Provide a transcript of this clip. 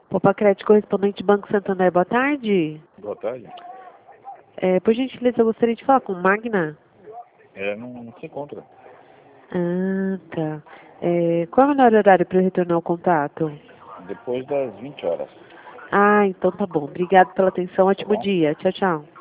Popacred, correspondente Banco Santander, boa tarde. Boa tarde. Por gentileza, eu gostaria de falar com Magna. Ela não se encontra. Ah, tá. Qual é o melhor horário para eu retornar o contato? Depois das 20 horas. Ah, então tá bom. Obrigado pela atenção. Tá Ótimo bom? dia. Tchau, tchau.